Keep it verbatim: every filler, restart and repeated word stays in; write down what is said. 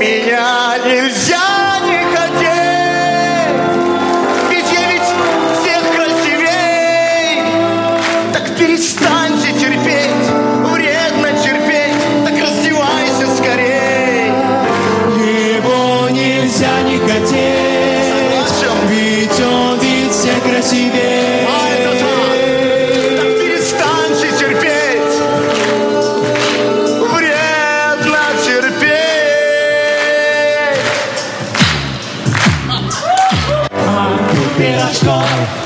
Меня нельзя не хотеть, ведь я ведь всех красивей. Так перестаньте терпеть, вредно терпеть, так раздевайся скорей. Его нельзя не хотеть, Согласен. ведь он ведь всех красивей. А это так, так перестаньте терпеть, вредно терпеть. А тут пирожков